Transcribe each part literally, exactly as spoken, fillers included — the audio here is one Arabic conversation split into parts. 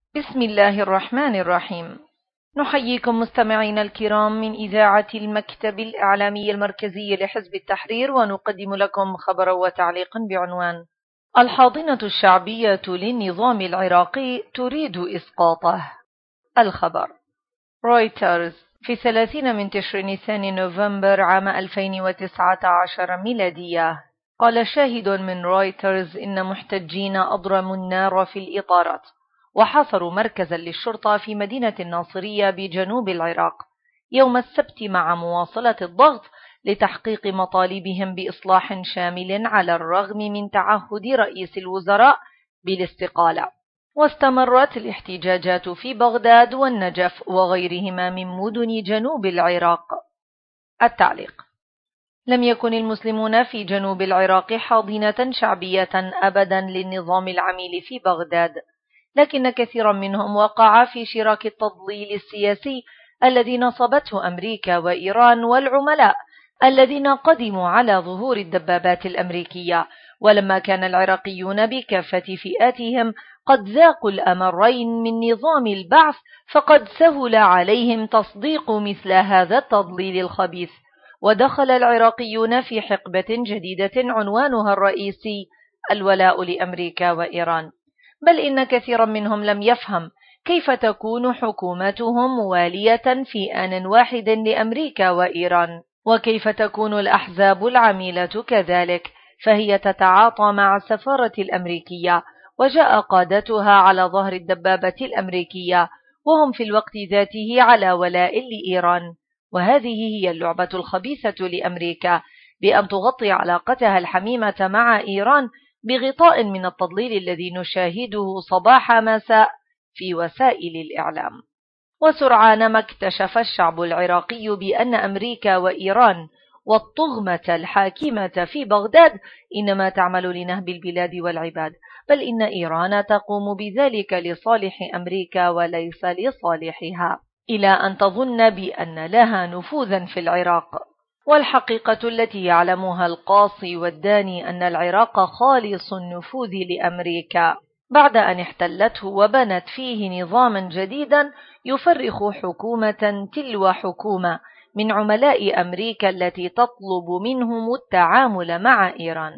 بسم الله الرحمن الرحيم. نحييكم مستمعينا الكرام من إذاعة المكتب الإعلامي المركزي لحزب التحرير، ونقدم لكم خبرا وتعليقا بعنوان: الحاضنة الشعبية للنظام العراقي تريد إسقاطه. الخبر: رويترز في ثلاثين من تشرين الثاني نوفمبر عام ألفين وتسعة عشر ميلادية، قال شاهد من رويترز إن محتجين أضرموا النار في الإطارات وحاصروا مركزا للشرطة في مدينة الناصرية بجنوب العراق يوم السبت، مع مواصلة الضغط لتحقيق مطالبهم بإصلاح شامل على الرغم من تعهد رئيس الوزراء بالاستقالة. واستمرت الاحتجاجات في بغداد والنجف وغيرهما من مدن جنوب العراق. التعليق: لم يكن المسلمون في جنوب العراق حاضنة شعبية أبدا للنظام العميل في بغداد، لكن كثيرا منهم وقع في شراك التضليل السياسي الذي نصبته أمريكا وإيران والعملاء الذين قدموا على ظهور الدبابات الأمريكية. ولما كان العراقيون بكافة فئاتهم قد ذاقوا الأمرين من نظام البعث، فقد سهل عليهم تصديق مثل هذا التضليل الخبيث، ودخل العراقيون في حقبة جديدة عنوانها الرئيسي الولاء لأمريكا وإيران. بل إن كثيرا منهم لم يفهم كيف تكون حكومتهم موالية في آن واحد لأمريكا وإيران، وكيف تكون الأحزاب العميلة كذلك، فهي تتعاطى مع السفارة الأمريكية، وجاء قادتها على ظهر الدبابة الأمريكية وهم في الوقت ذاته على ولاء لإيران. وهذه هي اللعبة الخبيثة لأمريكا، بأن تغطي علاقتها الحميمة مع إيران بغطاء من التضليل الذي نشاهده صباح مساء في وسائل الإعلام. وسرعان ما اكتشف الشعب العراقي بأن أمريكا وإيران والطغمة الحاكمة في بغداد إنما تعمل لنهب البلاد والعباد، بل إن إيران تقوم بذلك لصالح أمريكا وليس لصالحها، إلى أن تظن بأن لها نفوذا في العراق. والحقيقة التي يعلمها القاصي والداني أن العراق خالص النفوذ لأمريكا بعد أن احتلته وبنت فيه نظاما جديدا يفرخ حكومة تلو حكومة من عملاء أمريكا التي تطلب منهم التعامل مع إيران.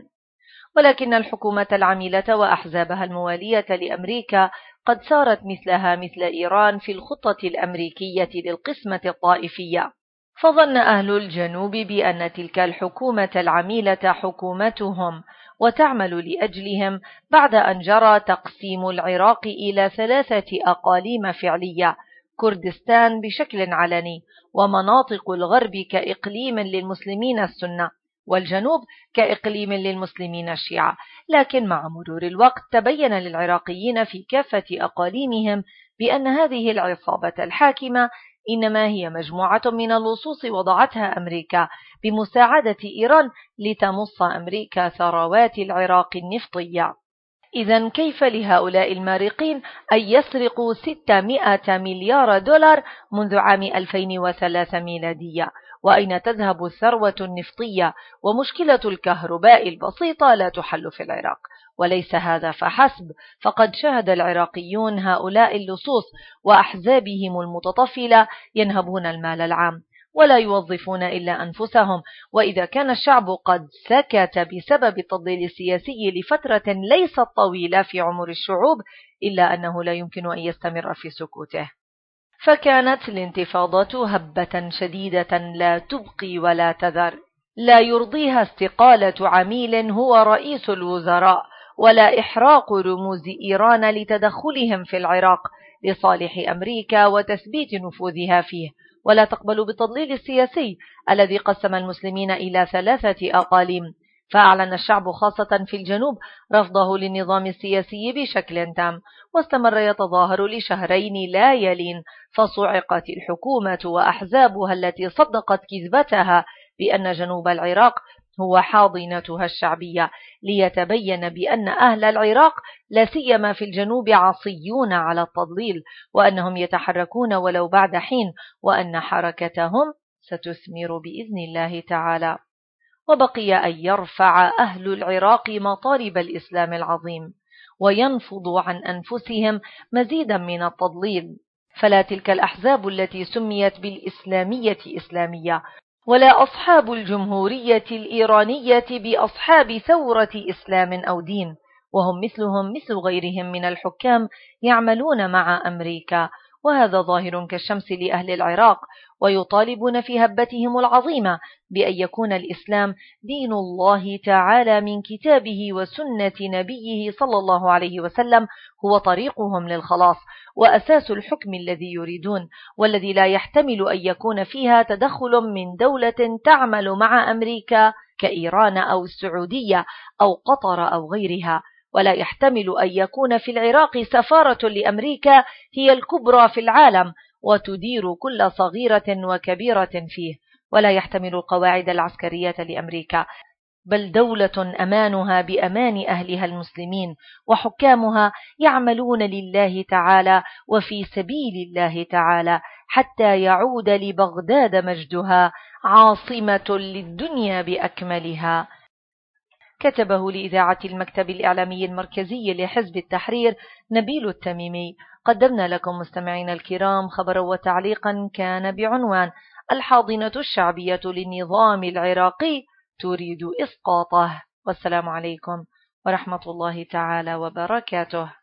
ولكن الحكومة العميلة وأحزابها الموالية لأمريكا قد سارت مثلها مثل إيران في الخطة الأمريكية للقسمة الطائفية، فظن أهل الجنوب بأن تلك الحكومة العميلة حكومتهم وتعمل لأجلهم، بعد أن جرى تقسيم العراق إلى ثلاثة أقاليم فعلية: كردستان بشكل علني، ومناطق الغرب كإقليم للمسلمين السنة، والجنوب كإقليم للمسلمين الشيعة. لكن مع مرور الوقت تبين للعراقيين في كافة أقاليمهم بأن هذه العصابة الحاكمة إنما هي مجموعة من اللصوص وضعتها أمريكا بمساعدة إيران لتمص أمريكا ثروات العراق النفطية. إذن كيف لهؤلاء المارقين أن يسرقوا ستمائة مليار دولار منذ عام ألفين وثلاثة ميلادية؟ وأين تذهب الثروة النفطية؟ ومشكلة الكهرباء البسيطة لا تحل في العراق. وليس هذا فحسب، فقد شاهد العراقيون هؤلاء اللصوص وأحزابهم المتطفلة ينهبون المال العام ولا يوظفون إلا أنفسهم. وإذا كان الشعب قد سكت بسبب التضليل السياسي لفترة ليست طويلة في عمر الشعوب، إلا أنه لا يمكن أن يستمر في سكوته. فكانت الانتفاضة هبة شديدة لا تبقي ولا تذر، لا يرضيها استقالة عميل هو رئيس الوزراء، ولا إحراق رموز إيران لتدخلهم في العراق لصالح أمريكا وتثبيت نفوذها فيه، ولا تقبل بالتضليل السياسي الذي قسم المسلمين إلى ثلاثة أقاليم. فأعلن الشعب خاصة في الجنوب رفضه للنظام السياسي بشكل تام، واستمر يتظاهر لشهرين لا يلين، فصعقت الحكومة وأحزابها التي صدقت كذبتها بأن جنوب العراق هو حاضنتها الشعبية، ليتبين بأن أهل العراق لا سيما في الجنوب عصيون على التضليل، وأنهم يتحركون ولو بعد حين، وأن حركتهم ستثمر بإذن الله تعالى. وبقي أن يرفع أهل العراق مطالب الإسلام العظيم، وينفضوا عن أنفسهم مزيدا من التضليل. فلا تلك الأحزاب التي سميت بالإسلامية إسلامية، ولا أصحاب الجمهورية الإيرانية بأصحاب ثورة إسلام أو دين، وهم مثلهم مثل غيرهم من الحكام يعملون مع أمريكا، وهذا ظاهر كالشمس لأهل العراق، ويطالبون في هبتهم العظيمة بأن يكون الإسلام دين الله تعالى من كتابه وسنة نبيه صلى الله عليه وسلم هو طريقهم للخلاص وأساس الحكم الذي يريدون، والذي لا يحتمل أن يكون فيها تدخل من دولة تعمل مع أمريكا كإيران أو السعودية أو قطر أو غيرها، ولا يحتمل أن يكون في العراق سفارة لأمريكا هي الكبرى في العالم وتدير كل صغيرة وكبيرة فيه، ولا يحتمل القواعد العسكرية لأمريكا، بل دولة أمانها بأمان أهلها المسلمين، وحكامها يعملون لله تعالى وفي سبيل الله تعالى حتى يعود لبغداد مجدها عاصمة للدنيا بأكملها. كتبه لإذاعة المكتب الإعلامي المركزي لحزب التحرير نبيل التميمي. قدمنا لكم مستمعين الكرام خبرا وتعليقا كان بعنوان: الحاضنة الشعبية للنظام العراقي تريد إسقاطه. والسلام عليكم ورحمة الله تعالى وبركاته.